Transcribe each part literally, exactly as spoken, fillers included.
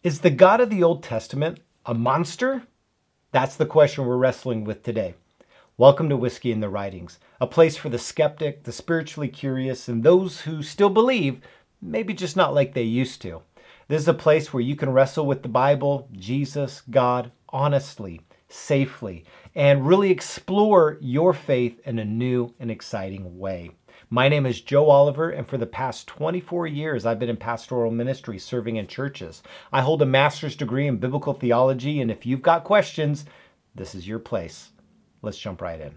Is the God of the Old Testament a monster? That's the question we're wrestling with today. Welcome to Whiskey in the Writings, a place for the skeptic, the spiritually curious, and those who still believe, maybe just not like they used to. This is a place where you can wrestle with the Bible, Jesus, God, honestly, safely, and really explore your faith in a new and exciting way. My name is Joe Oliver, and for the past twenty-four years, I've been in pastoral ministry serving in churches. I hold a master's degree in biblical theology, and if you've got questions, this is your place. Let's jump right in.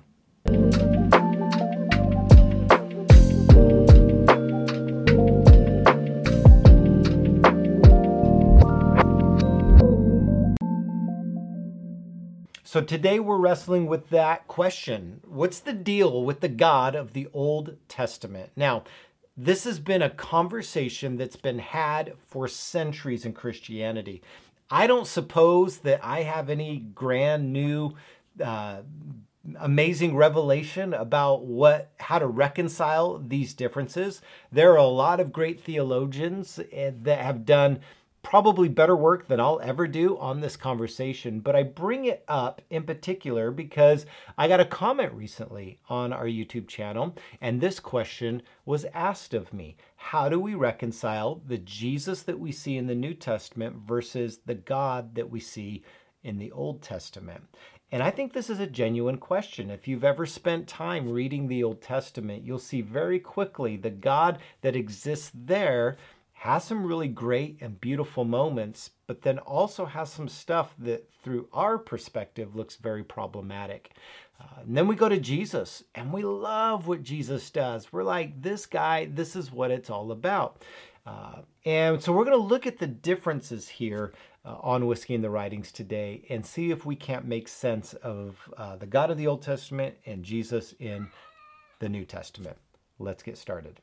So today we're wrestling with that question. What's the deal with the God of the Old Testament? Now, this has been a conversation that's been had for centuries in Christianity. I don't suppose that I have any grand new uh, amazing revelation about what how to reconcile these differences. There are a lot of great theologians that have done probably better work than I'll ever do on this conversation, but I bring it up in particular because I got a comment recently on our YouTube channel, and this question was asked of me. How do we reconcile the Jesus that we see in the New Testament versus the God that we see in the Old Testament? And I think this is a genuine question. If you've ever spent time reading the Old Testament, you'll see very quickly the God that exists there has some really great and beautiful moments, but then also has some stuff that through our perspective looks very problematic. Uh, and then we go to Jesus, and we love what Jesus does. We're like, this guy, this is what it's all about. Uh, and so we're going to look at the differences here uh, on Whiskey in the Writings today and see if we can't make sense of uh, the God of the Old Testament and Jesus in the New Testament. Let's get started.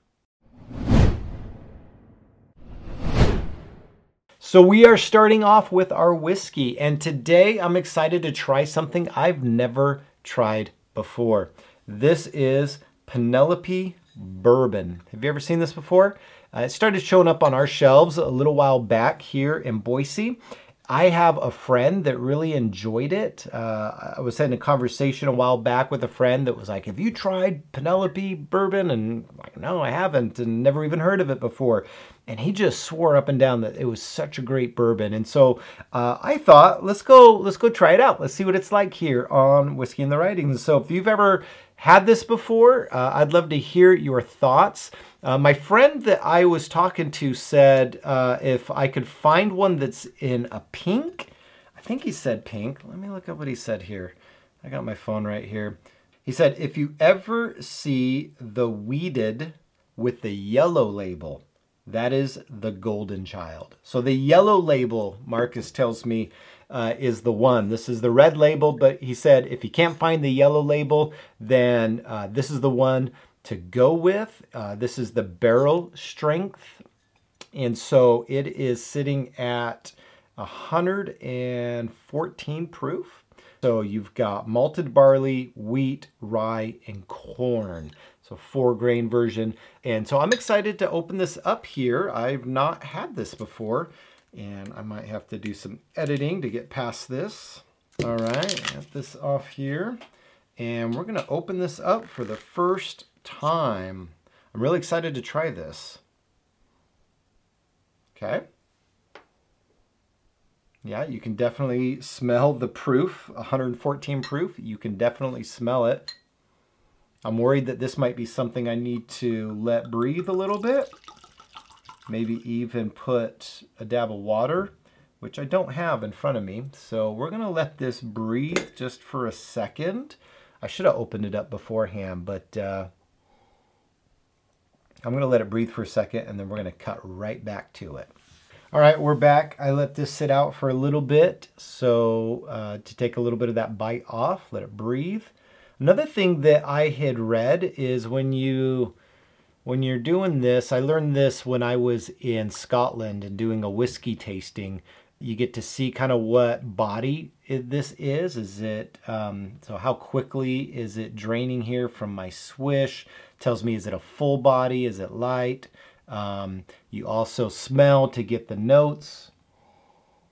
So we are starting off with our whiskey, and today I'm excited to try something I've never tried before. This is Penelope Bourbon. Have you ever seen this before? Uh, it started showing up on our shelves a little while back here in Boise. I have a friend that really enjoyed it. Uh, I was having a conversation a while back with a friend that was like, have you tried Penelope Bourbon? And I'm like, no, I haven't, and never even heard of it before. And he just swore up and down that it was such a great bourbon. And so uh, I thought, let's go, let's go try it out. Let's see what it's like here on Whiskey in the Writings. So if you've ever had this before, uh, I'd love to hear your thoughts. Uh, my friend that I was talking to said uh, if I could find one that's in a pink, I think he said pink. Let me look up what he said here. I got my phone right here. He said, if you ever see the weeded with the yellow label, that is the golden child. So the yellow label, Marcus tells me, uh, is the one. This is the red label, but he said if you can't find the yellow label, then uh, this is the one to go with. Uh, this is the barrel strength. And so it is sitting at one hundred fourteen proof. So you've got malted barley, wheat, rye, and corn. So four grain version. And so I'm excited to open this up here. I've not had this before, and I might have to do some editing to get past this. All right, get this off here. And we're gonna open this up for the first time. I'm really excited to try this. Okay. Yeah, you can definitely smell the proof, one hundred fourteen proof. You can definitely smell it. I'm worried that this might be something I need to let breathe a little bit. Maybe even put a dab of water, which I don't have in front of me. So we're gonna let this breathe just for a second. I should have opened it up beforehand, but uh, I'm gonna let it breathe for a second, and then we're gonna cut right back to it. All right, we're back. I let this sit out for a little bit, so uh, to take a little bit of that bite off, let it breathe. Another thing that I had read is when you when you're doing this, I learned this when I was in Scotland and doing a whiskey tasting. You get to see kind of what body it, this is. Is it um, so? How quickly is it draining here from my swish? Tells me, is it a full body? Is it light? Um, you also smell to get the notes.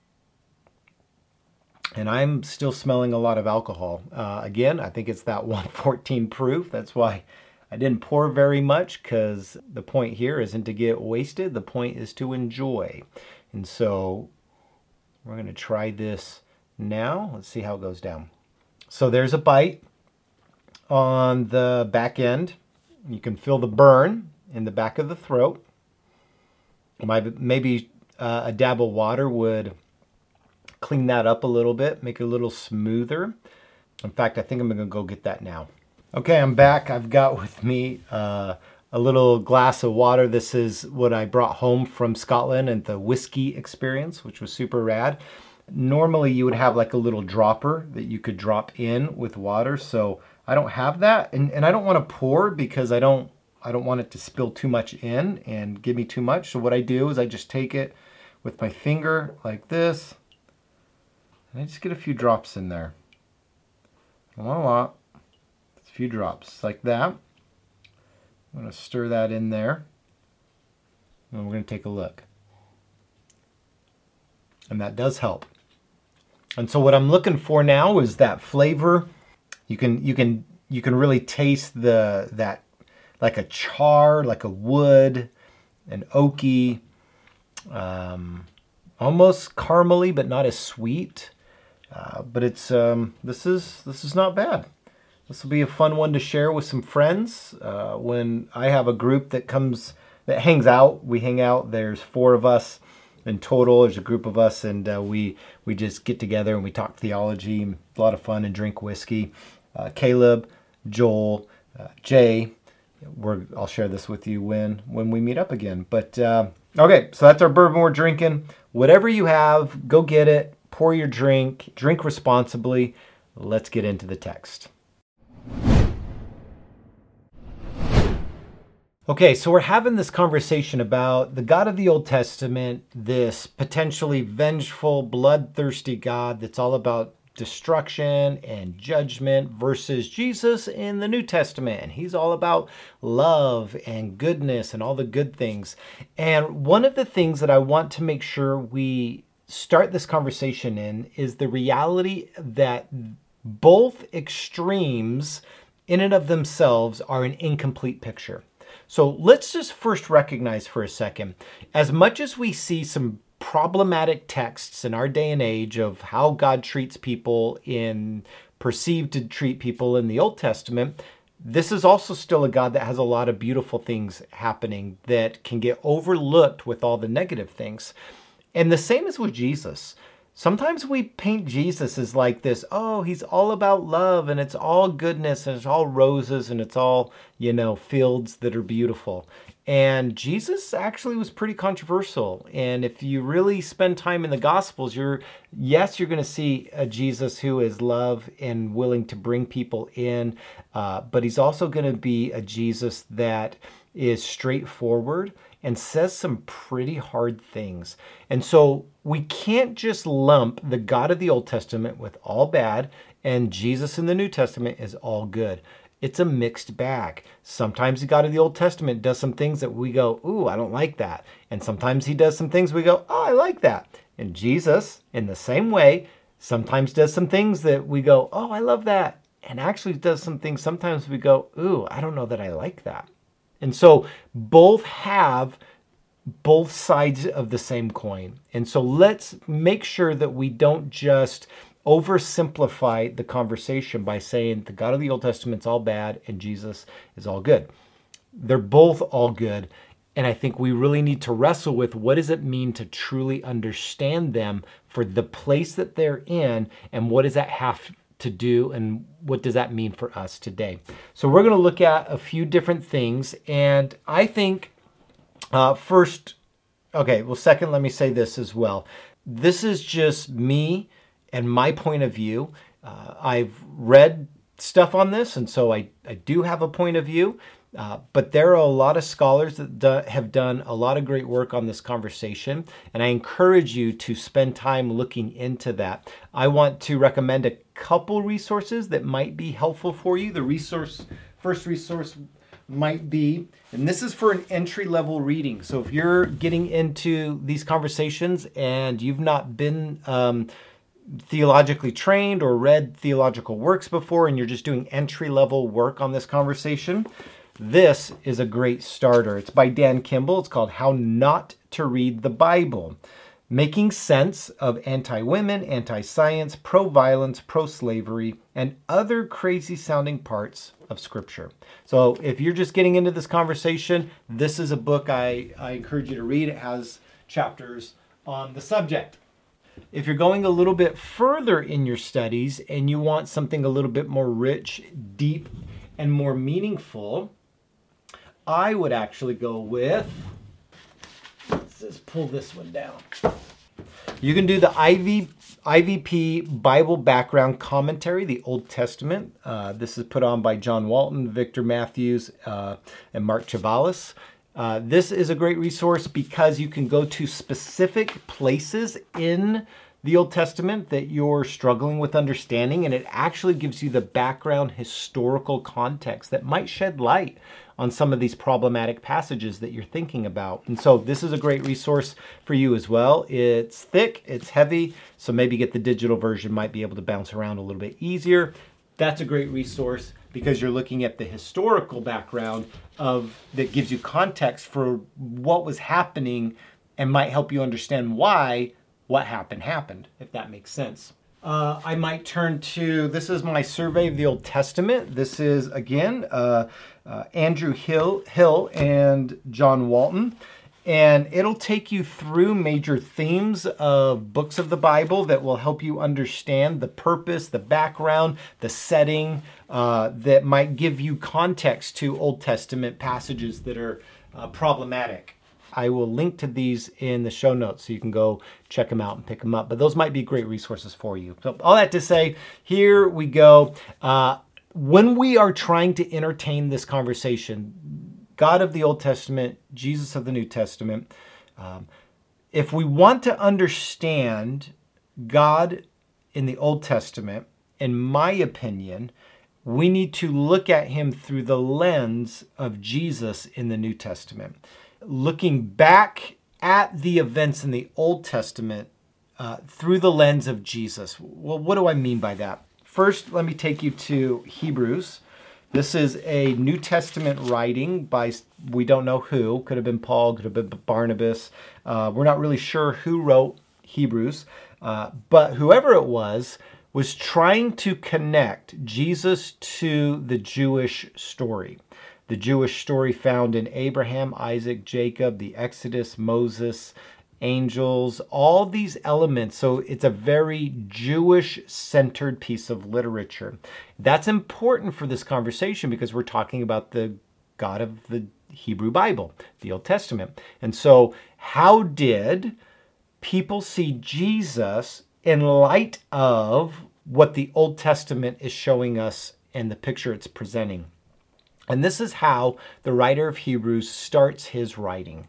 And I'm still smelling a lot of alcohol. Uh, again, I think it's that one fourteen proof. That's why I didn't pour very much, because the point here isn't to get wasted. The point is to enjoy. And so we're going to try this now. Let's see how it goes down. So there's a bite on the back end. You can feel the burn in the back of the throat. Maybe uh, a dab of water would clean that up a little bit, make it a little smoother. In fact, I think I'm gonna go get that now. Okay, I'm back. I've got with me uh, a little glass of water. This is what I brought home from Scotland and the whiskey experience, which was super rad. Normally you would have like a little dropper that you could drop in with water. So I don't have that, and, and I don't want to pour because I don't I don't want it to spill too much in and give me too much. So what I do is I just take it with my finger like this, and I just get a few drops in there. Not a lot. Just a few drops like that. I'm going to stir that in there, and we're going to take a look. And that does help. And so what I'm looking for now is that flavor. You can you can you can really taste the that like a char, like a wood, an oaky, um, almost caramely, but not as sweet. Uh, but it's um, this is this is not bad. This will be a fun one to share with some friends. Uh, when I have a group that comes that hangs out, we hang out. There's four of us in total. There's a group of us, and uh, we we just get together and we talk theology. A lot of fun, and drink whiskey. Uh, Caleb, Joel, uh, Jay. We're, I'll share this with you when when we meet up again. But uh, okay, so that's our bourbon we're drinking. Whatever you have, go get it. Pour your drink. Drink responsibly. Let's get into the text. Okay, so we're having this conversation about the God of the Old Testament, this potentially vengeful, bloodthirsty God that's all about destruction and judgment, versus Jesus in the New Testament. And he's all about love and goodness and all the good things. And one of the things that I want to make sure we start this conversation in is the reality that both extremes in and of themselves are an incomplete picture. So let's just first recognize for a second, as much as we see some problematic texts in our day and age of how God treats people in perceived to treat people in the Old Testament, this is also still a God that has a lot of beautiful things happening that can get overlooked with all the negative things. And the same is with Jesus. Sometimes we paint Jesus as like this, oh, he's all about love and it's all goodness and it's all roses and it's all, you know, fields that are beautiful. And Jesus actually was pretty controversial. And if you really spend time in the Gospels, you're, yes, you're going to see a Jesus who is love and willing to bring people in. Uh, but he's also going to be a Jesus that is straightforward and says some pretty hard things. And so we can't just lump the God of the Old Testament with all bad and Jesus in the New Testament is all good. It's a mixed bag. Sometimes the God of the Old Testament does some things that we go, ooh, I don't like that. And sometimes he does some things we go, oh, I like that. And Jesus, in the same way, sometimes does some things that we go, oh, I love that. And actually does some things sometimes we go, ooh, I don't know that I like that. And so both have both sides of the same coin. And so let's make sure that we don't just oversimplify the conversation by saying the God of the Old Testament's all bad and Jesus is all good. They're both all good. And I think we really need to wrestle with what does it mean to truly understand them for the place that they're in, and what does that have to do, and what does that mean for us today? So we're going to look at a few different things. And I think uh, first, okay, well, second, let me say this as well. This is just me and my point of view. Uh, I've read stuff on this, and so I, I do have a point of view. Uh, but there are a lot of scholars that do, have done a lot of great work on this conversation, and I encourage you to spend time looking into that. I want to recommend a couple resources that might be helpful for you. The resource, first resource might be, and this is for an entry-level reading. So if you're getting into these conversations and you've not been um, theologically trained or read theological works before and you're just doing entry-level work on this conversation, this is a great starter. It's by Dan Kimball. It's called How Not to Read the Bible: Making Sense of Anti-Women, Anti-Science, Pro-Violence, Pro-Slavery, and Other Crazy-Sounding Parts of Scripture. So if you're just getting into this conversation, this is a book I, I encourage you to read. It has chapters on the subject. If you're going a little bit further in your studies and you want something a little bit more rich, deep, and more meaningful, I would actually go with, let's just pull this one down. You can do the I V, I V P Bible Background Commentary, the Old Testament. Uh, this is put on by John Walton, Victor Matthews, uh, and Mark Chavalis. Uh, this is a great resource because you can go to specific places in the Old Testament that you're struggling with understanding, and it actually gives you the background historical context that might shed light on some of these problematic passages that you're thinking about. And so this is a great resource for you as well. It's thick, it's heavy, so maybe get the digital version, might be able to bounce around a little bit easier. That's a great resource because you're looking at the historical background of that gives you context for what was happening and might help you understand why what happened happened, if that makes sense. Uh, I might turn to, this is my survey of the Old Testament. This is, again, uh, uh, Andrew Hill, Hill and John Walton. And it'll take you through major themes of books of the Bible that will help you understand the purpose, the background, the setting, uh, that might give you context to Old Testament passages that are uh, problematic. I will link to these in the show notes so you can go check them out and pick them up. But those might be great resources for you. So all that to say, here we go. Uh, when we are trying to entertain this conversation, God of the Old Testament, Jesus of the New Testament, um, if we want to understand God in the Old Testament, in my opinion, we need to look at him through the lens of Jesus in the New Testament. Looking back at the events in the Old Testament uh, through the lens of Jesus. Well, what do I mean by that? First, let me take you to Hebrews. This is a New Testament writing by, we don't know who. Could have been Paul, could have been Barnabas. Uh, we're not really sure who wrote Hebrews. Uh, but whoever it was, was trying to connect Jesus to the Jewish story. The Jewish story found in Abraham, Isaac, Jacob, the Exodus, Moses, angels, all these elements. So it's a very Jewish-centered piece of literature. That's important for this conversation because we're talking about the God of the Hebrew Bible, the Old Testament. And so how did people see Jesus in light of what the Old Testament is showing us and the picture it's presenting? And this is how the writer of Hebrews starts his writing,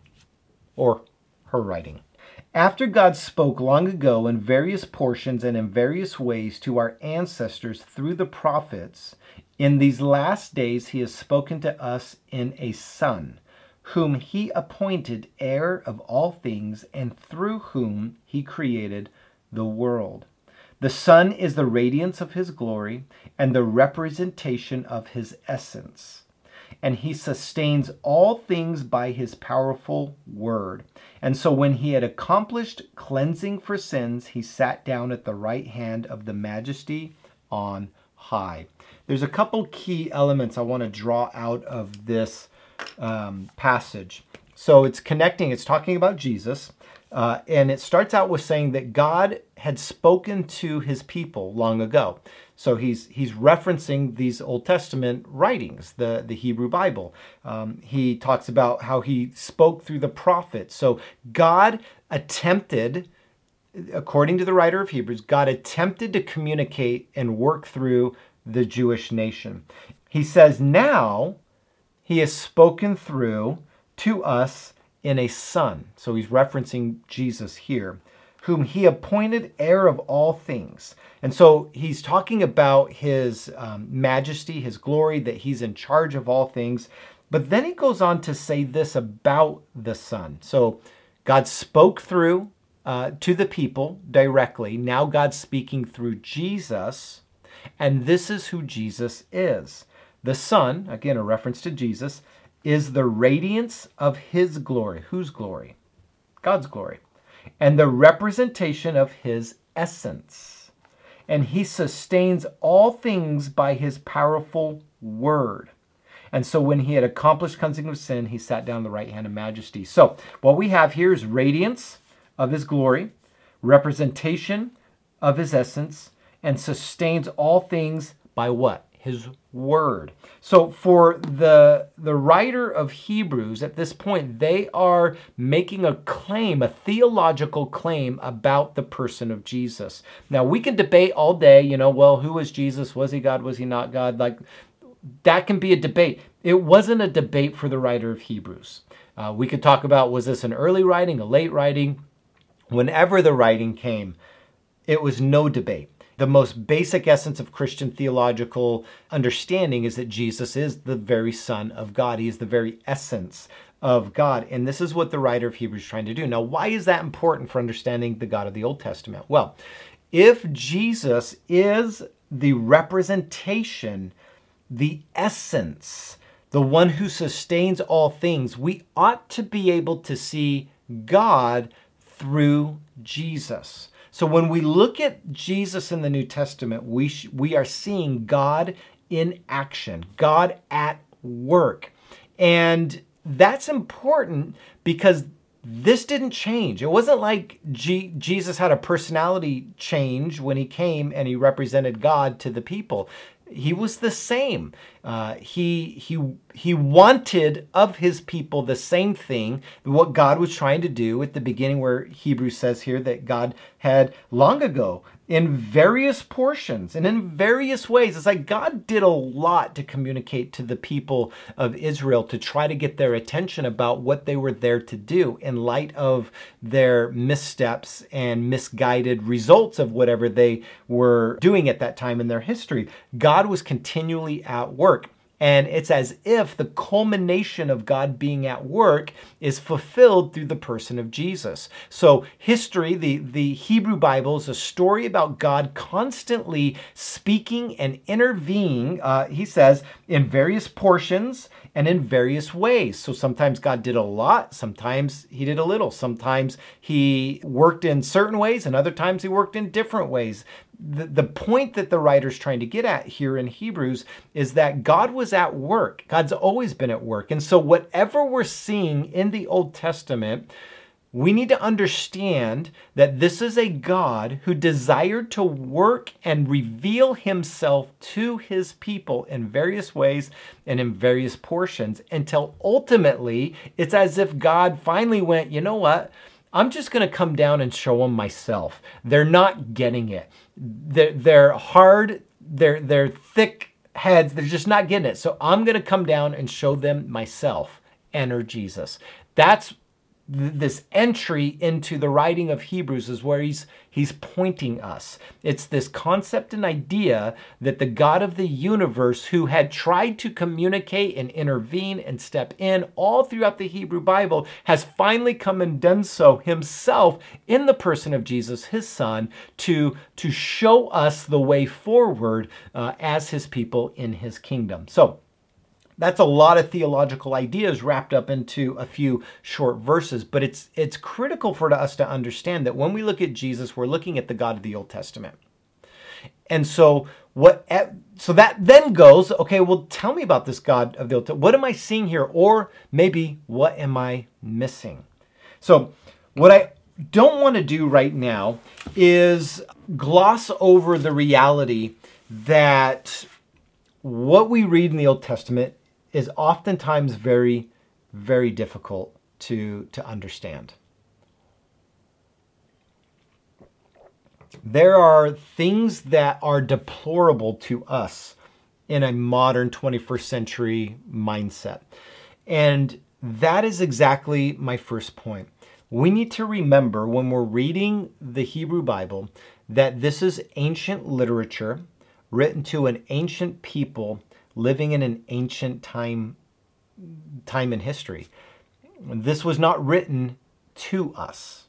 or her writing. After God spoke long ago in various portions and in various ways to our ancestors through the prophets, in these last days he has spoken to us in a Son, whom he appointed heir of all things and through whom he created the world. The Son is the radiance of his glory and the representation of his essence. And he sustains all things by his powerful word. And so when he had accomplished cleansing for sins, he sat down at the right hand of the Majesty on high. There's a couple key elements I want to draw out of this um, passage. So it's connecting, it's talking about Jesus. Uh, and it starts out with saying that God had spoken to his people long ago. So he's he's referencing these Old Testament writings, the, the Hebrew Bible. Um, he talks about how he spoke through the prophets. So God attempted, according to the writer of Hebrews, God attempted to communicate and work through the Jewish nation. He says now he has spoken through to us in a Son. So he's referencing Jesus here, whom he appointed heir of all things. And so he's talking about his um, majesty, his glory, that he's in charge of all things. But then he goes on to say this about the Son. So God spoke through uh, to the people directly. Now God's speaking through Jesus, and this is who Jesus is. The Son, again, a reference to Jesus, is the radiance of his glory. Whose glory? God's glory. And the representation of his essence. And he sustains all things by his powerful word. And so when he had accomplished cleansing of sin, he sat down on the right hand of majesty. So what we have here is radiance of his glory, representation of his essence, and sustains all things by what? His word. So for the, the writer of Hebrews, at this point, they are making a claim, a theological claim about the person of Jesus. Now, we can debate all day, you know, well, who was Jesus? Was he God? Was he not God? Like, that can be a debate. It wasn't a debate for the writer of Hebrews. Uh, we could talk about, was this an early writing, a late writing? Whenever the writing came, it was no debate. The most basic essence of Christian theological understanding is that Jesus is the very Son of God. He is the very essence of God. And this is what the writer of Hebrews is trying to do. Now, why is that important for understanding the God of the Old Testament? Well, if Jesus is the representation, the essence, the one who sustains all things, we ought to be able to see God through Jesus. So when we look at Jesus in the New Testament, we sh- we are seeing God in action, God at work. And that's important because this didn't change. It wasn't like G- Jesus had a personality change when he came and he represented God to the people. He was the same. Uh, he he he wanted of his people the same thing, what God was trying to do at the beginning, where Hebrews says here that God had long ago in various portions and in various ways. It's like God did a lot to communicate to the people of Israel to try to get their attention about what they were there to do in light of their missteps and misguided results of whatever they were doing at that time in their history. God was continually at work. And it's as if the culmination of God being at work is fulfilled through the person of Jesus. So history, the, the Hebrew Bible, is a story about God constantly speaking and intervening, uh, he says, in various portions and in various ways. So sometimes God did a lot, sometimes he did a little, sometimes he worked in certain ways, and other times he worked in different ways. The, the point that the writer's trying to get at here in Hebrews is that God was at work. God's always been at work. And so whatever we're seeing in the Old Testament, we need to understand that this is a God who desired to work and reveal himself to his people in various ways and in various portions until ultimately it's as if God finally went, you know what? I'm just going to come down and show them myself. They're not getting it. They're, they're hard, they're, they're thick heads, they're just not getting it. So I'm going to come down and show them myself. Enter Jesus. That's this entry into the writing of Hebrews is where he's he's pointing us. It's this concept and idea that the God of the universe, who had tried to communicate and intervene and step in all throughout the Hebrew Bible, has finally come and done so himself in the person of Jesus, his son, to, to show us the way forward uh, as his people in his kingdom. So that's a lot of theological ideas wrapped up into a few short verses, but it's it's critical for us to understand that when we look at Jesus, we're looking at the God of the Old Testament. And so what so that then goes, okay, well, tell me about this God of the Old Testament. What am I seeing here? Or maybe what am I missing? So what I don't want to do right now is gloss over the reality that what we read in the Old Testament is oftentimes very, very difficult to, to understand. There are things that are deplorable to us in a modern twenty-first century mindset. And that is exactly my first point. We need to remember when we're reading the Hebrew Bible that this is ancient literature written to an ancient people living in an ancient time, time in history. This was not written to us.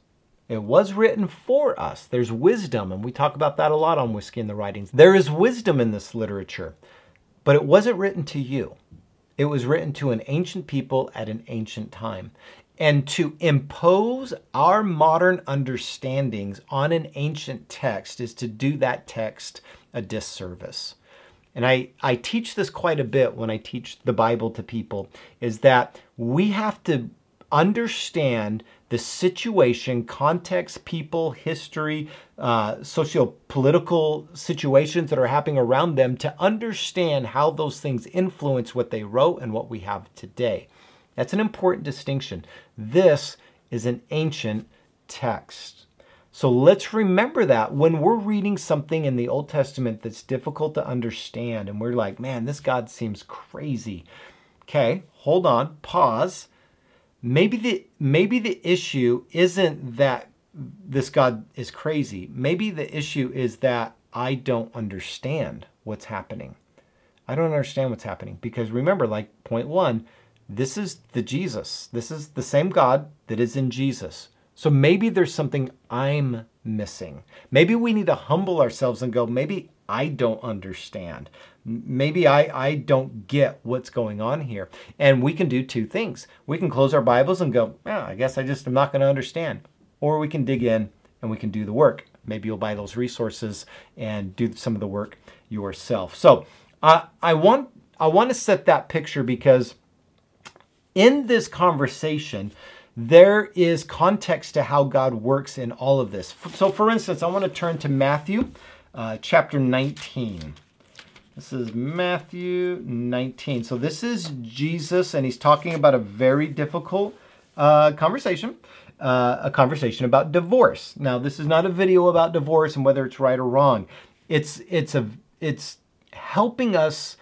It was written for us. There's wisdom, and we talk about that a lot on Whiskey and the Writings. There is wisdom in this literature, but it wasn't written to you. It was written to an ancient people at an ancient time. And to impose our modern understandings on an ancient text is to do that text a disservice. And I, I teach this quite a bit when I teach the Bible to people, is that we have to understand the situation, context, people, history, uh, socio-political situations that are happening around them to understand how those things influence what they wrote and what we have today. That's an important distinction. This is an ancient text. So let's remember that when we're reading something in the Old Testament that's difficult to understand and we're like, man, this God seems crazy. Okay, hold on, pause. Maybe the maybe the issue isn't that this God is crazy. Maybe the issue is that I don't understand what's happening. I don't understand what's happening because remember, like point one, this is the Jesus. This is the same God that is in Jesus. So maybe there's something I'm missing. Maybe we need to humble ourselves and go, maybe I don't understand. Maybe I, I don't get what's going on here. And we can do two things. We can close our Bibles and go, yeah, I guess I just am not going to understand. Or we can dig in and we can do the work. Maybe you'll buy those resources and do some of the work yourself. So uh, I want I want to set that picture because in this conversation, there is context to how God works in all of this. So for instance, I want to turn to Matthew uh, chapter nineteen. This is Matthew nineteen. So this is Jesus, and he's talking about a very difficult uh, conversation, uh, a conversation about divorce. Now, this is not a video about divorce and whether it's right or wrong. It's it's a it's helping us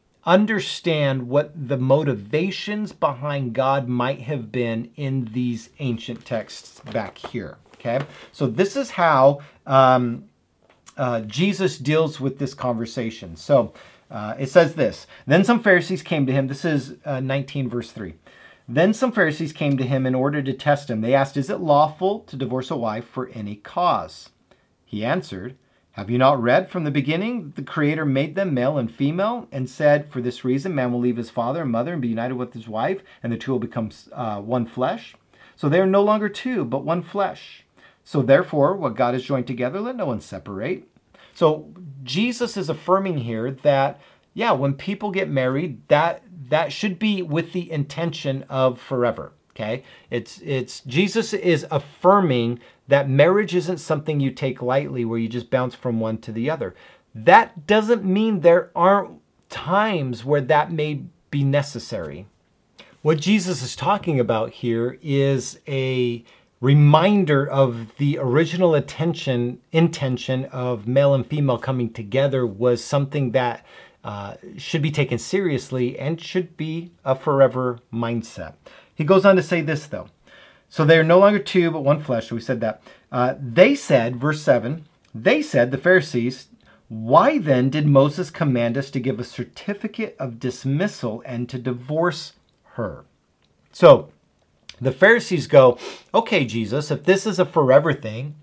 understand what the motivations behind God might have been in these ancient texts back here. Okay, so this is how um, uh, Jesus deals with this conversation. So uh, it says this: Then some Pharisees came to him. This is uh, nineteen verse three. Then some Pharisees came to him in order to test him. They asked, "Is it lawful to divorce a wife for any cause?" He answered, "Have you not read from the beginning that the Creator made them male and female and said, for this reason, man will leave his father and mother and be united with his wife, and the two will become uh, one flesh? So they are no longer two, but one flesh. So therefore, what God has joined together, let no one separate." So Jesus is affirming here that, yeah, when people get married, that that should be with the intention of forever. Okay, it's it's Jesus is affirming that marriage isn't something you take lightly where you just bounce from one to the other. That doesn't mean there aren't times where that may be necessary. What Jesus is talking about here is a reminder of the original intention intention of male and female coming together was something that uh, should be taken seriously and should be a forever mindset. He goes on to say this, though. So they are no longer two, but one flesh. So we said that. Uh, they said, verse seven, they said, the Pharisees, "Why then did Moses command us to give a certificate of dismissal and to divorce her?" So the Pharisees go, okay, Jesus, if this is a forever thing,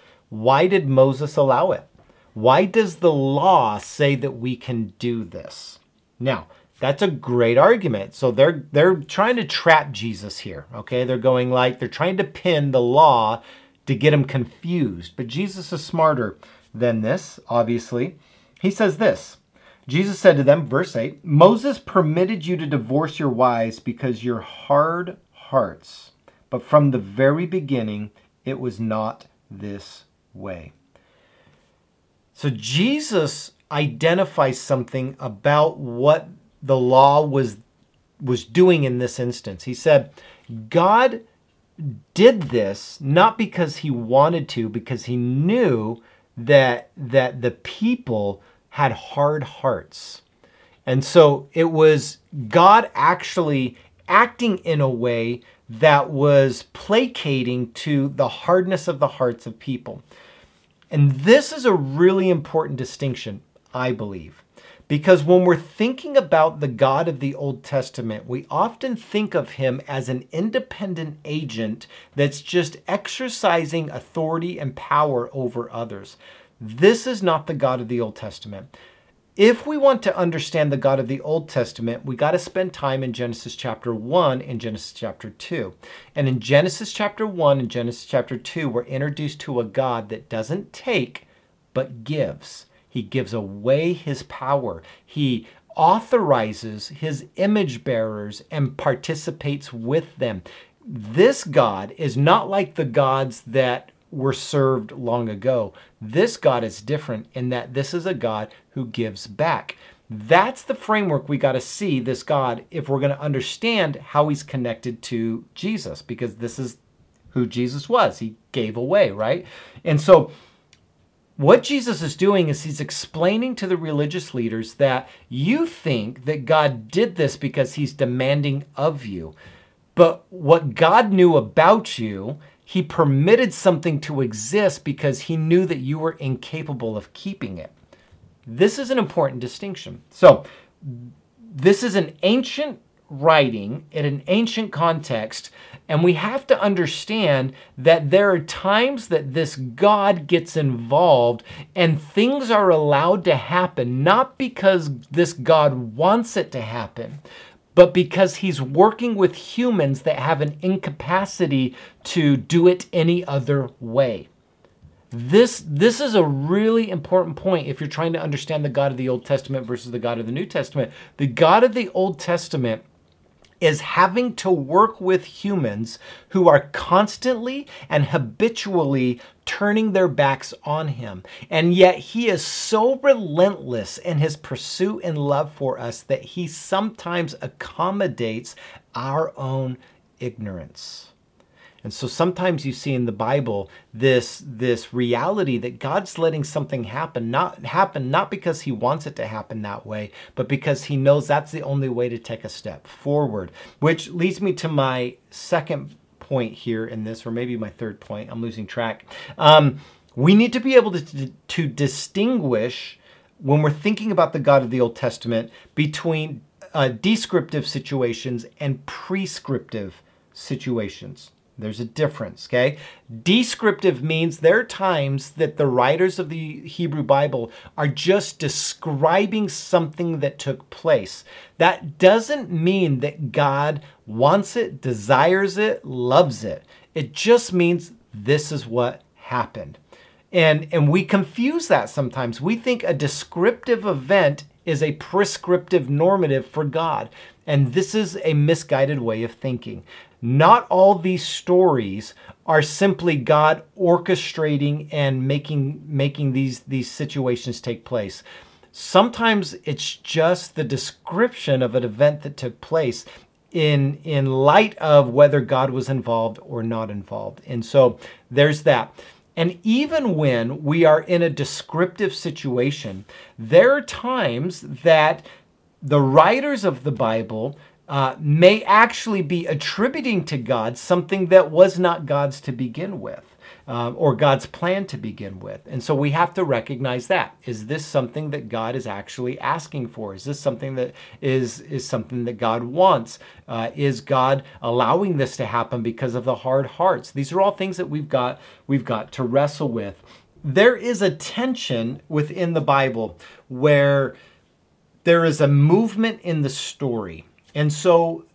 why did Moses allow it? Why does the law say that we can do this? Now, that's a great argument. So they're they're trying to trap Jesus here, okay? They're going like, they're trying to pin the law to get him confused. But Jesus is smarter than this, obviously. He says this, Jesus said to them, verse eight, "Moses permitted you to divorce your wives because you're hard hearts. But from the very beginning, it was not this way." So Jesus identifies something about what the law was was doing in this instance. He said, God did this not because he wanted to, because he knew that that the people had hard hearts. And so it was God actually acting in a way that was placating to the hardness of the hearts of people. And this is a really important distinction, I believe, Because when we're thinking about the God of the Old Testament, we often think of him as an independent agent that's just exercising authority and power over others. This is not the God of the Old Testament. If we want to understand the God of the Old Testament, we got to spend time in Genesis chapter one and Genesis chapter two. And in Genesis chapter one and Genesis chapter two, we're introduced to a God that doesn't take, but gives. He gives away his power. He authorizes his image bearers and participates with them. This God is not like the gods that were served long ago. This God is different in that this is a God who gives back. That's the framework we got to see this God if we're going to understand how he's connected to Jesus, because this is who Jesus was. He gave away, right? And so what Jesus is doing is he's explaining to the religious leaders that you think that God did this because he's demanding of you. But what God knew about you, he permitted something to exist because he knew that you were incapable of keeping it. This is an important distinction. So this is an ancient writing in an ancient context, and we have to understand that there are times that this God gets involved and things are allowed to happen, not because this God wants it to happen, but because he's working with humans that have an incapacity to do it any other way. This, this is a really important point if you're trying to understand the God of the Old Testament versus the God of the New Testament. The God of the Old Testament is having to work with humans who are constantly and habitually turning their backs on him. And yet he is so relentless in his pursuit and love for us that he sometimes accommodates our own ignorance. And so sometimes you see in the Bible this, this reality that God's letting something happen, not happen, not because he wants it to happen that way, but because he knows that's the only way to take a step forward. Which leads me to my second point here in this, or maybe my third point. I'm losing track. Um, we need to be able to, to distinguish when we're thinking about the God of the Old Testament between uh, descriptive situations and prescriptive situations. There's a difference, okay? Descriptive means there are times that the writers of the Hebrew Bible are just describing something that took place. That doesn't mean that God wants it, desires it, loves it. It just means this is what happened. And, and we confuse that sometimes. We think a descriptive event is a prescriptive normative for God. And this is a misguided way of thinking. Not all these stories are simply God orchestrating and making, making these, these situations take place. Sometimes it's just the description of an event that took place in, in light of whether God was involved or not involved. And so there's that. And even when we are in a descriptive situation, there are times that the writers of the Bible uh, may actually be attributing to God something that was not God's to begin with, uh, or God's plan to begin with. And so we have to recognize that. Is this something that God is actually asking for? Is this something that is, is something that God wants? Uh, is God allowing this to happen because of the hard hearts? These are all things that we've got, we've got to wrestle with. There is a tension within the Bible where there is a movement in the story. And so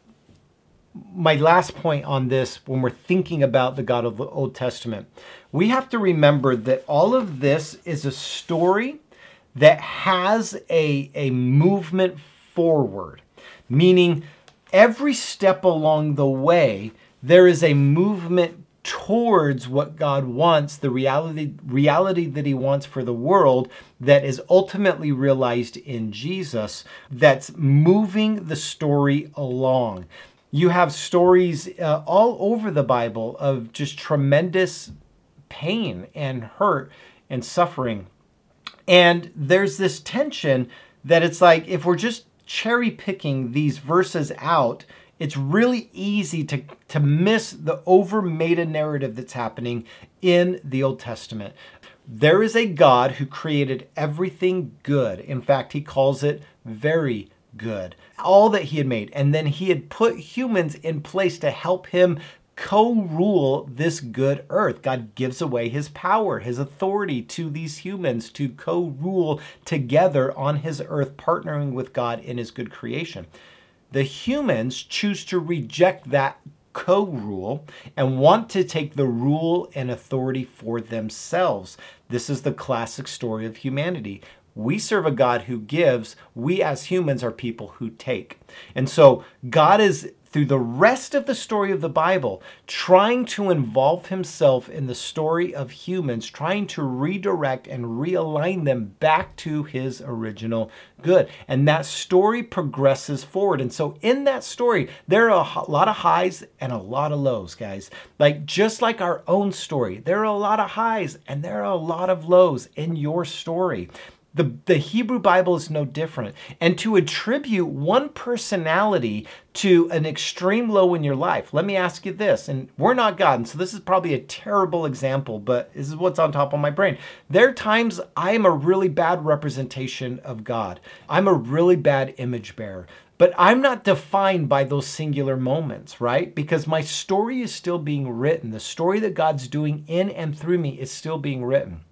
my last point on this, when we're thinking about the God of the Old Testament, we have to remember that all of this is a story that has a, a movement forward, meaning every step along the way, there is a movement towards what God wants, the reality, reality that he wants for the world that is ultimately realized in Jesus, that's moving the story along. You have stories uh, all over the Bible of just tremendous pain and hurt and suffering. And there's this tension that it's like, if we're just cherry picking these verses out, it's really easy to, to miss the over meta narrative that's happening in the Old Testament. There is a God who created everything good. In fact, he calls it very good. All that he had made. And then he had put humans in place to help him co-rule this good earth. God gives away his power, his authority to these humans to co-rule together on his earth, partnering with God in his good creation. The humans choose to reject that co-rule and want to take the rule and authority for themselves. This is the classic story of humanity. We serve a God who gives. We as humans are people who take. And so God is, through the rest of the story of the Bible, trying to involve himself in the story of humans, trying to redirect and realign them back to his original good. And that story progresses forward. And so in that story, there are a lot of highs and a lot of lows, guys. Like just like our own story, there are a lot of highs and there are a lot of lows in your story. The, the Hebrew Bible is no different. And to attribute one personality to an extreme low in your life, let me ask you this, and we're not God, and so this is probably a terrible example, but this is what's on top of my brain. There are times I am a really bad representation of God. I'm a really bad image bearer. But I'm not defined by those singular moments, right? Because my story is still being written. The story that God's doing in and through me is still being written.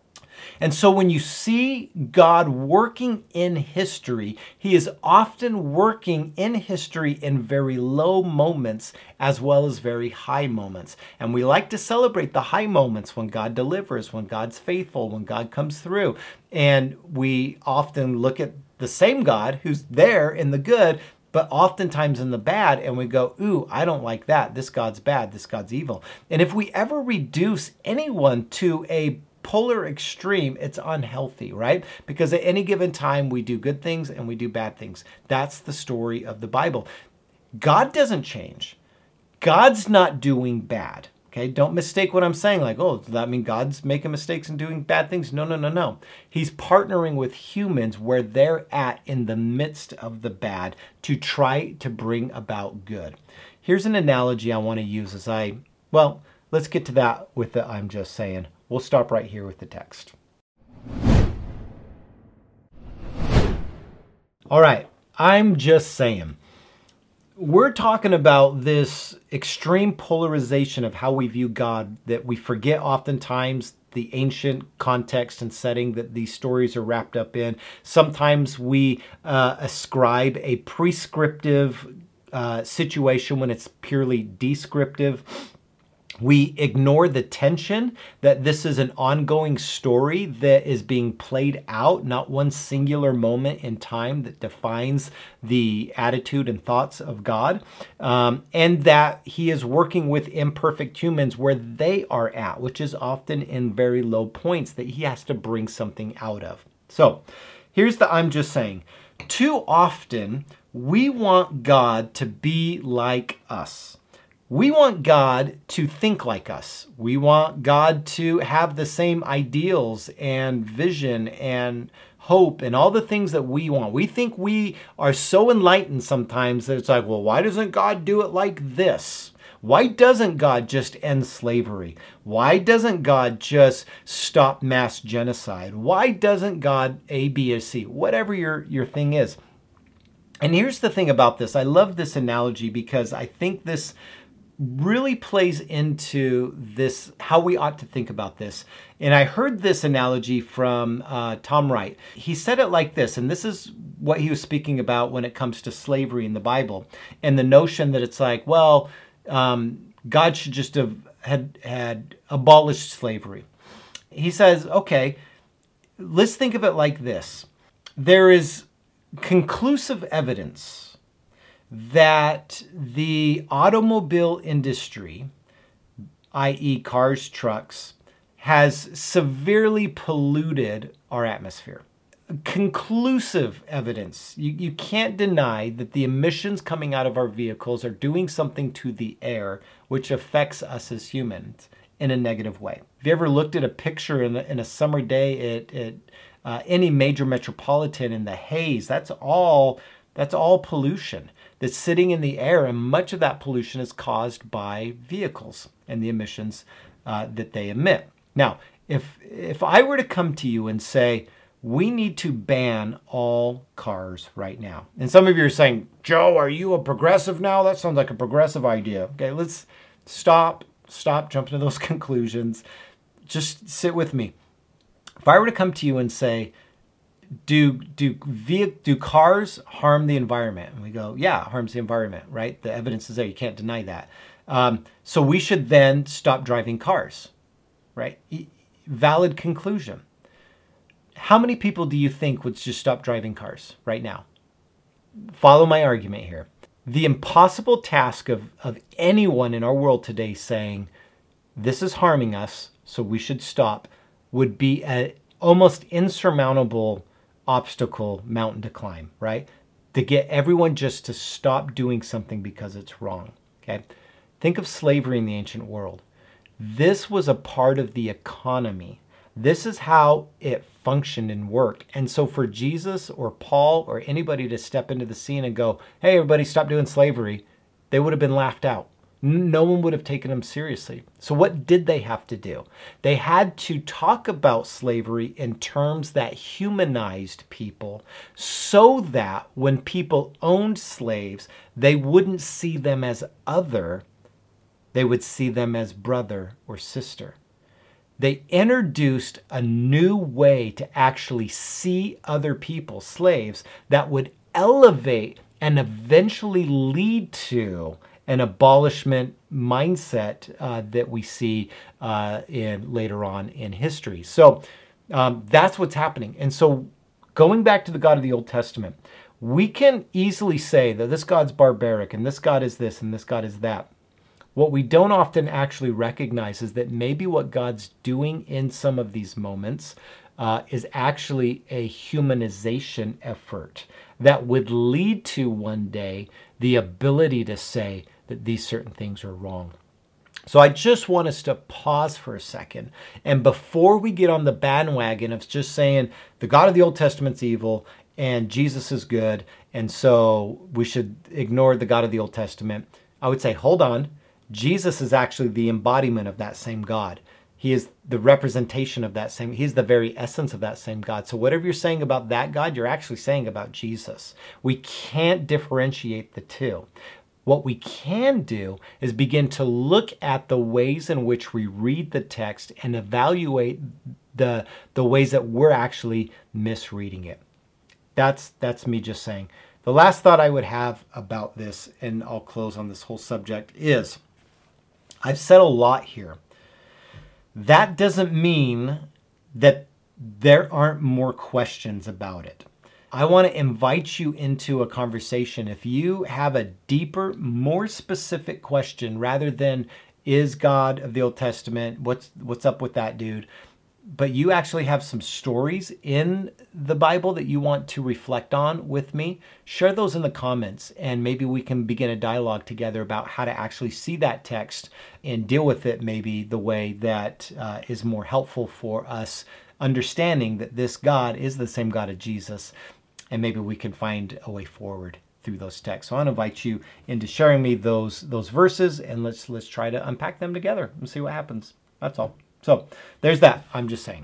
And so when you see God working in history, he is often working in history in very low moments as well as very high moments. And we like to celebrate the high moments when God delivers, when God's faithful, when God comes through. And we often look at the same God who's there in the good, but oftentimes in the bad, and we go, ooh, I don't like that. This God's bad. This God's evil. And if we ever reduce anyone to a polar extreme, it's unhealthy, right? Because at any given time, we do good things and we do bad things. That's the story of the Bible. God doesn't change. God's not doing bad. Okay, don't mistake what I'm saying. Like, oh, does that mean God's making mistakes and doing bad things? No, no, no, no. He's partnering with humans where they're at in the midst of the bad to try to bring about good. Here's an analogy I want to use as I, well, let's get to that with the I'm just saying. We'll stop right here with the text. All right, I'm just saying. We're talking about this extreme polarization of how we view God that we forget oftentimes the ancient context and setting that these stories are wrapped up in. Sometimes we uh, ascribe a prescriptive uh, situation when it's purely descriptive. We ignore the tension that this is an ongoing story that is being played out, not one singular moment in time that defines the attitude and thoughts of God, um, and that he is working with imperfect humans where they are at, which is often in very low points that he has to bring something out of. So here's the I'm just saying. Too often, we want God to be like us. We want God to think like us. We want God to have the same ideals and vision and hope and all the things that we want. We think we are so enlightened sometimes that it's like, well, why doesn't God do it like this? Why doesn't God just end slavery? Why doesn't God just stop mass genocide? Why doesn't God A, B, or C? Whatever your, your thing is. And here's the thing about this. I love this analogy because I think this really plays into this, how we ought to think about this. And I heard this analogy from uh, Tom Wright. He said it like this, and this is what he was speaking about when it comes to slavery in the Bible, and the notion that it's like, well, um, God should just have had, had abolished slavery. He says, okay, let's think of it like this. There is conclusive evidence that the automobile industry, that is cars, trucks, has severely polluted our atmosphere. Conclusive evidence. You, you can't deny that the emissions coming out of our vehicles are doing something to the air which affects us as humans in a negative way. Have you ever looked at a picture in a, in a summer day at, at uh, any major metropolitan in the haze? That's all, that's all pollution that's sitting in the air, and much of that pollution is caused by vehicles and the emissions uh, that they emit. Now, If, if I were to come to you and say, we need to ban all cars right now. And some of you are saying, Joe, are you a progressive now? That sounds like a progressive idea. Okay, let's stop, stop jumping to those conclusions. Just sit with me. If I were to come to you and say, do do do cars harm the environment? And we go, yeah, it harms the environment, right? The evidence is there. You can't deny that. Um, so we should then stop driving cars, right? Valid conclusion. How many people do you think would just stop driving cars right now? Follow my argument here. The impossible task of, of anyone in our world today saying, this is harming us, so we should stop, would be an almost insurmountable obstacle mountain to climb, right? To get everyone just to stop doing something because it's wrong, okay? Think of slavery in the ancient world. This was a part of the economy. This is how it functioned and worked. And so for Jesus or Paul or anybody to step into the scene and go, hey, everybody, stop doing slavery, they would have been laughed out. No one would have taken them seriously. So what did they have to do? They had to talk about slavery in terms that humanized people so that when people owned slaves, they wouldn't see them as other, they would see them as brother or sister. They introduced a new way to actually see other people, slaves, that would elevate and eventually lead to an abolishment mindset uh, that we see uh, in later on in history. So um, that's what's happening. And so going back to the God of the Old Testament, we can easily say that this God's barbaric and this God is this and this God is that. What we don't often actually recognize is that maybe what God's doing in some of these moments uh, is actually a humanization effort that would lead to one day the ability to say that these certain things are wrong. So I just want us to pause for a second. And before we get on the bandwagon of just saying the God of the Old Testament's evil and Jesus is good, and so we should ignore the God of the Old Testament, I would say, hold on. Jesus is actually the embodiment of that same God. He is the representation of that same, he's the very essence of that same God. So whatever you're saying about that God, you're actually saying about Jesus. We can't differentiate the two. What we can do is begin to look at the ways in which we read the text and evaluate the, the ways that we're actually misreading it. That's, that's me just saying. The last thought I would have about this, and I'll close on this whole subject, is I've said a lot here. That doesn't mean that there aren't more questions about it. I want to invite you into a conversation. If you have a deeper, more specific question rather than is God of the Old Testament, what's what's up with that dude? But you actually have some stories in the Bible that you want to reflect on with me, share those in the comments, and maybe we can begin a dialogue together about how to actually see that text and deal with it maybe the way that uh, is more helpful for us, understanding that this God is the same God of Jesus, and maybe we can find a way forward through those texts. So I want to invite you into sharing me those, those verses, and let's, let's try to unpack them together and see what happens. That's all. So there's that. I'm just saying.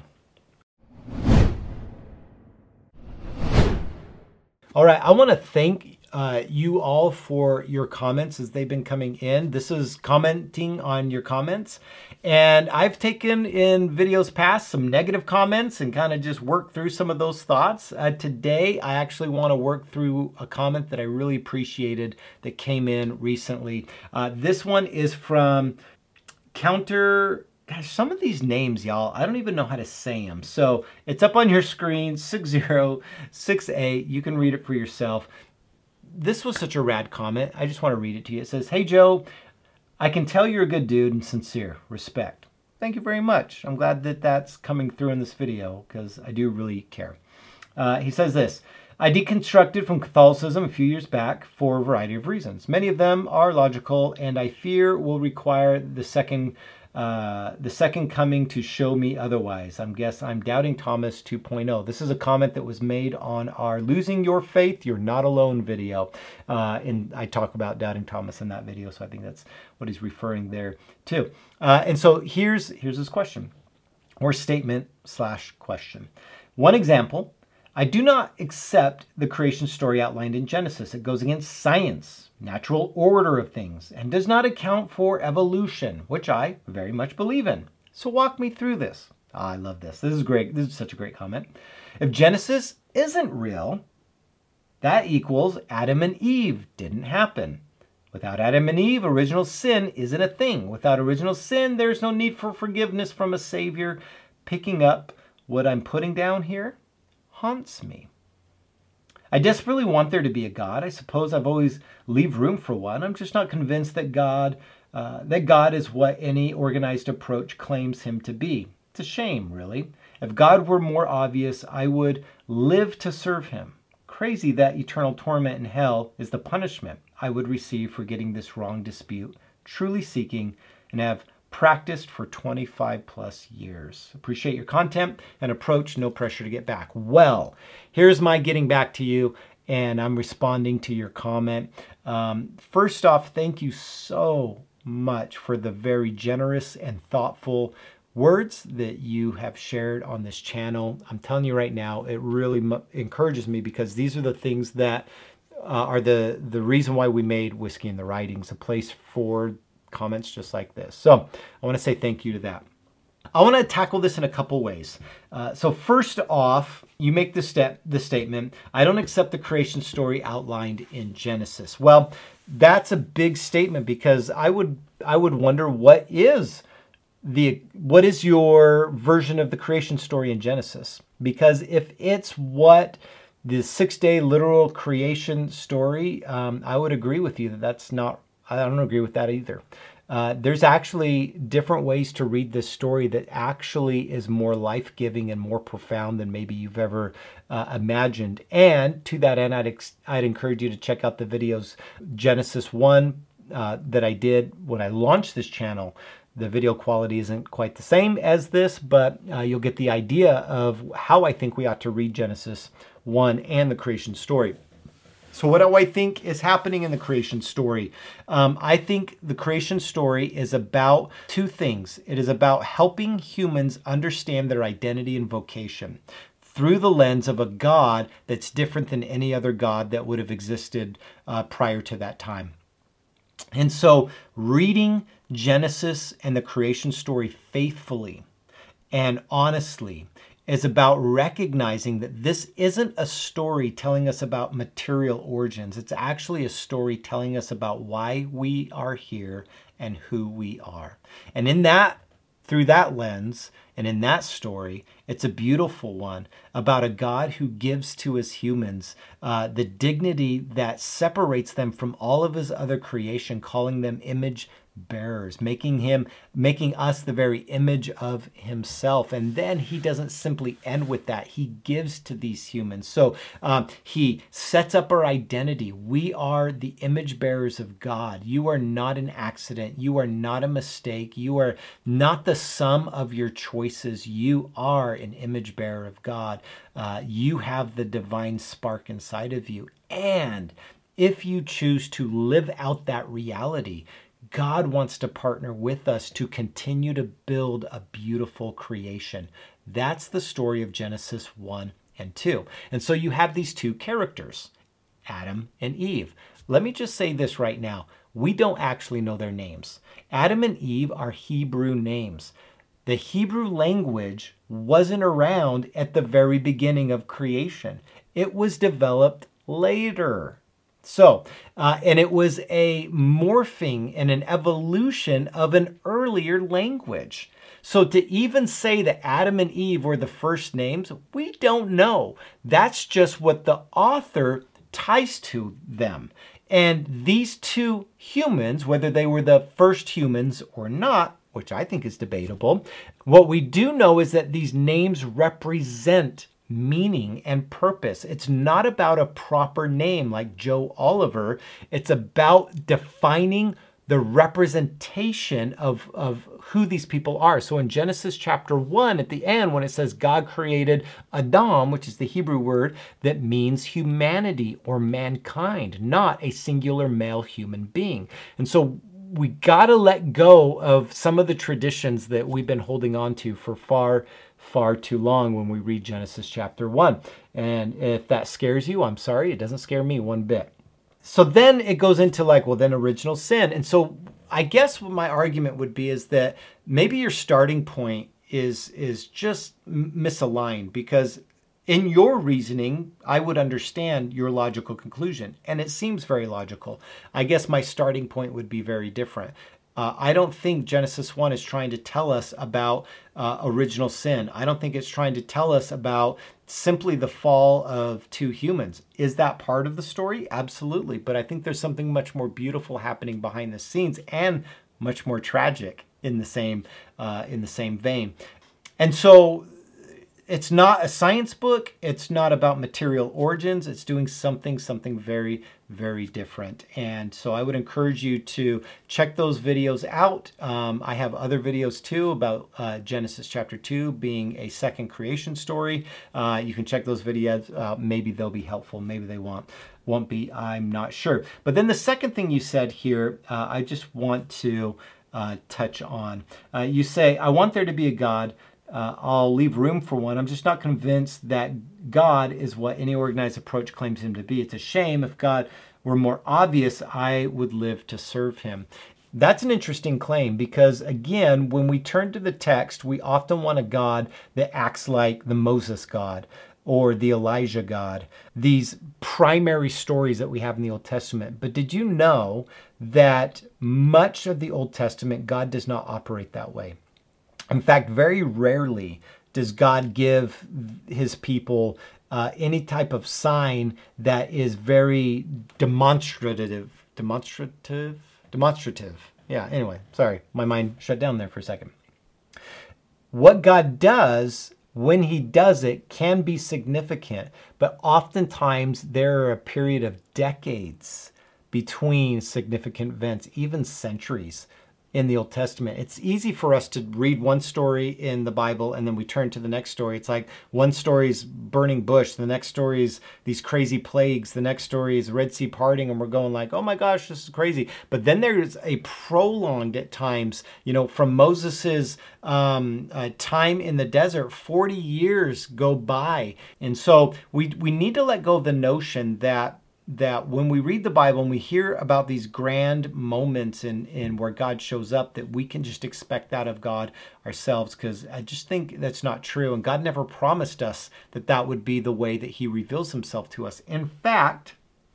All right. I want to thank uh, you all for your comments as they've been coming in. This is commenting on your comments. And I've taken in videos past some negative comments and kind of just worked through some of those thoughts. Uh, today, I actually want to work through a comment that I really appreciated that came in recently. Uh, this one is from Counter... Gosh, some of these names, y'all, I don't even know how to say them. So it's up on your screen, six zero six eight. You can read it for yourself. This was such a rad comment. I just want to read it to you. It says, "Hey, Joe, I can tell you're a good dude and sincere. Respect." Thank you very much. I'm glad that that's coming through in this video because I do really care. Uh, he says this, "I deconstructed from Catholicism a few years back for a variety of reasons. Many of them are logical and I fear will require the second Uh, the second coming to show me otherwise. I guess I'm Doubting Thomas two point oh. This is a comment that was made on our Losing Your Faith, You're Not Alone video. Uh, and I talk about Doubting Thomas in that video, so I think that's what he's referring there to. Uh, and so here's, here's his question. or statement slash question. One example, I do not accept the creation story outlined in Genesis. It goes against science, natural order of things, and does not account for evolution, which I very much believe in. So walk me through this. Oh, I love this. This is great. This is such a great comment. If Genesis isn't real, that equals Adam and Eve didn't happen. Without Adam and Eve, original sin isn't a thing. Without original sin, there's no need for forgiveness from a Savior. Picking up what I'm putting down here haunts me. I desperately want there to be a God. I suppose I've always leave room for one. I'm just not convinced that God, uh, that God is what any organized approach claims him to be. It's a shame, really. If God were more obvious, I would live to serve him. Crazy that eternal torment in hell is the punishment I would receive for getting this wrong dispute, truly seeking, and have practiced for twenty-five plus years. Appreciate your content and approach. No pressure to get back. Well, here's my getting back to you, and I'm responding to your comment. Um, first off, thank you so much for the very generous and thoughtful words that you have shared on this channel. I'm telling you right now, it really m- encourages me, because these are the things that uh, are the, the reason why we made Whiskey in the Writings, a place for comments just like this. So I want to say thank you to that. I want to tackle this in a couple ways. Uh, so first off, you make the step, the statement, I don't accept the creation story outlined in Genesis. Well, that's a big statement, because I would I would wonder what is the what is your version of the creation story in Genesis? Because if it's what the six-day literal creation story, um, I would agree with you that that's not. I don't agree with that either. Uh, there's actually different ways to read this story that actually is more life-giving and more profound than maybe you've ever uh, imagined. And to that end, I'd, ex- I'd encourage you to check out the videos Genesis one uh, that I did when I launched this channel. The video quality isn't quite the same as this, but uh, you'll get the idea of how I think we ought to read Genesis one and the creation story. So what do I think is happening in the creation story? Um, I think the creation story is about two things. It is about helping humans understand their identity and vocation through the lens of a God that's different than any other God that would have existed uh, prior to that time. And so reading Genesis and the creation story faithfully and honestly is about recognizing that this isn't a story telling us about material origins. It's actually a story telling us about why we are here and who we are. And in that, through that lens and in that story, it's a beautiful one about a God who gives to his humans uh, the dignity that separates them from all of his other creation, calling them image bearers, making him, making us the very image of himself. And then he doesn't simply end with that. He gives to these humans. So um, he sets up our identity. We are the image bearers of God. You are not an accident. You are not a mistake. You are not the sum of your choices. You are an image bearer of God. Uh, you have the divine spark inside of you. And if you choose to live out that reality, God wants to partner with us to continue to build a beautiful creation. That's the story of Genesis one and two. And so you have these two characters, Adam and Eve. Let me just say this right now. We don't actually know their names. Adam and Eve are Hebrew names. The Hebrew language wasn't around at the very beginning of creation. It was developed later. So, uh, and it was a morphing and an evolution of an earlier language. So to even say that Adam and Eve were the first names, we don't know. That's just what the author ties to them. And these two humans, whether they were the first humans or not, which I think is debatable, what we do know is that these names represent meaning and purpose. It's not about a proper name like Joe Oliver. It's about defining the representation of, of who these people are. So in Genesis chapter one, at the end, when it says God created Adam, which is the Hebrew word that means humanity or mankind, not a singular male human being. And so we got to let go of some of the traditions that we've been holding on to for far, far too long when we read Genesis chapter one. And if that scares you, I'm sorry, it doesn't scare me one bit. So then it goes into like, well, then original sin. And so I guess what my argument would be is that maybe your starting point is is just misaligned, because in your reasoning, I would understand your logical conclusion, and it seems very logical. I guess my starting point would be very different. Uh, I don't think Genesis one is trying to tell us about uh, original sin. I don't think it's trying to tell us about simply the fall of two humans. Is that part of the story? Absolutely. But I think there's something much more beautiful happening behind the scenes, and much more tragic in the same uh, in the same vein. And so it's not a science book. It's not about material origins. It's doing something, something very, very different. And so I would encourage you to check those videos out. Um, I have other videos too about uh, Genesis chapter two being a second creation story. Uh, you can check those videos. Uh, maybe they'll be helpful. Maybe they won't. Won't be. I'm not sure. But then the second thing you said here, uh, I just want to uh, touch on. Uh, you say, I want there to be a God. Uh, I'll leave room for one. I'm just not convinced that God is what any organized approach claims him to be. It's a shame. If God were more obvious, I would live to serve him. That's an interesting claim, because again, when we turn to the text, we often want a God that acts like the Moses God or the Elijah God, these primary stories that we have in the Old Testament. But did you know that much of the Old Testament, God does not operate that way? In fact, very rarely does God give his people uh, any type of sign that is very demonstrative. Demonstrative? Demonstrative. Yeah, anyway, sorry. My mind shut down there for a second. What God does, when he does it, can be significant, but oftentimes there are a period of decades between significant events, even centuries. In the Old Testament, it's easy for us to read one story in the Bible and then we turn to the next story. It's like one story's burning bush, the next story is these crazy plagues, the next story is Red Sea parting, and we're going like, oh my gosh, this is crazy. But then there's a prolonged at times, you know, from Moses's um, uh, time in the desert, forty years go by. And so we we need to let go of the notion that that when we read the Bible and we hear about these grand moments in, in where God shows up, that we can just expect that of God ourselves, because I just think that's not true. And God never promised us that that would be the way that he reveals himself to us. In fact,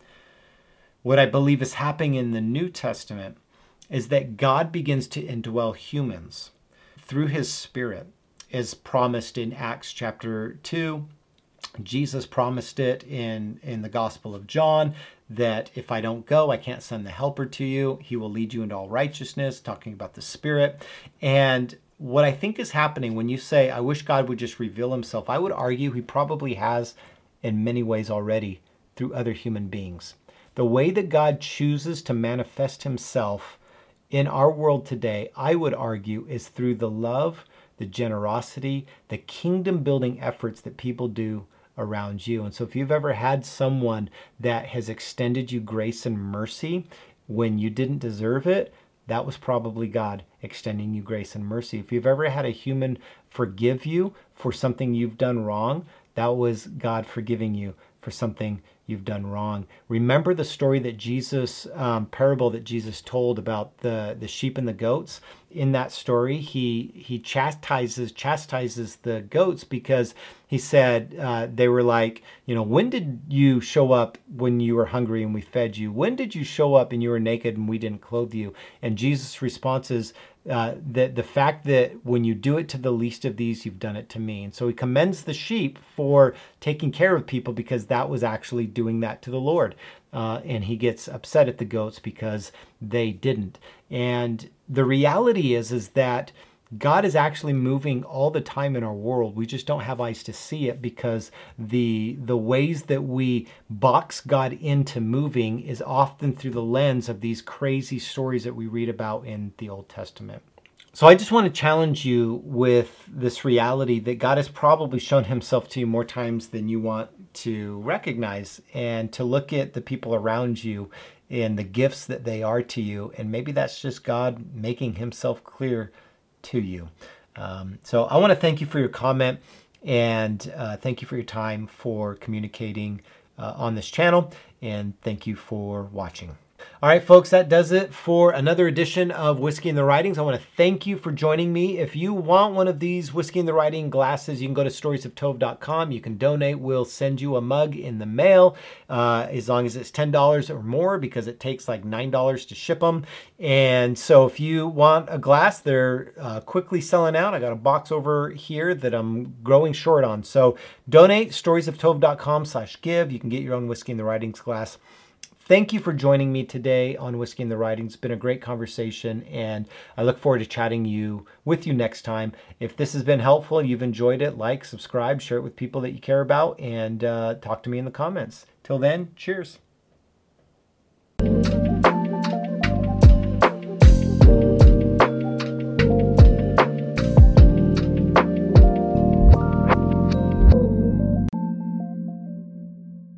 what I believe is happening in the New Testament is that God begins to indwell humans through his Spirit, as promised in Acts chapter two. Jesus promised it in, in the Gospel of John, that if I don't go, I can't send the helper to you. He will lead you into all righteousness, talking about the Spirit. And what I think is happening when you say, I wish God would just reveal himself, I would argue he probably has in many ways already through other human beings. The way that God chooses to manifest himself in our world today, I would argue, is through the love, the generosity, the kingdom building efforts that people do around you. And so if you've ever had someone that has extended you grace and mercy when you didn't deserve it, that was probably God extending you grace and mercy. If you've ever had a human forgive you for something you've done wrong, that was God forgiving you for something you've done wrong. Remember the story that Jesus, um, parable that Jesus told about the, the sheep and the goats? In that story, he he chastises chastises the goats because he said uh, they were like, you know, when did you show up when you were hungry and we fed you? When did you show up and you were naked and we didn't clothe you? And Jesus' response is uh, that the fact that when you do it to the least of these, you've done it to me. And so he commends the sheep for taking care of people, because that was actually doing that to the Lord. Uh, and he gets upset at the goats because they didn't. And the reality is, is that God is actually moving all the time in our world. We just don't have eyes to see it, because the the ways that we box God into moving is often through the lens of these crazy stories that we read about in the Old Testament. So I just want to challenge you with this reality that God has probably shown himself to you more times than you want to recognize, and to look at the people around you and the gifts that they are to you. And maybe that's just God making himself clear to you. Um, so I want to thank you for your comment, and uh, thank you for your time for communicating uh, on this channel, and thank you for watching. All right, folks, that does it for another edition of Whiskey in the Writings. I want to thank you for joining me. If you want one of these Whiskey in the Writing glasses, you can go to stories of tove dot com. You can donate. We'll send you a mug in the mail uh, as long as it's ten dollars or more, because it takes like nine dollars to ship them. And so if you want a glass, they're uh, quickly selling out. I got a box over here that I'm growing short on. So donate, stories of tove dot com slash give. You can get your own Whiskey in the Writings glass. Thank you for joining me today on Whiskey in the Writing. It's been a great conversation, and I look forward to chatting you with you next time. If this has been helpful, you've enjoyed it, like, subscribe, share it with people that you care about, and uh, talk to me in the comments. Till then, cheers.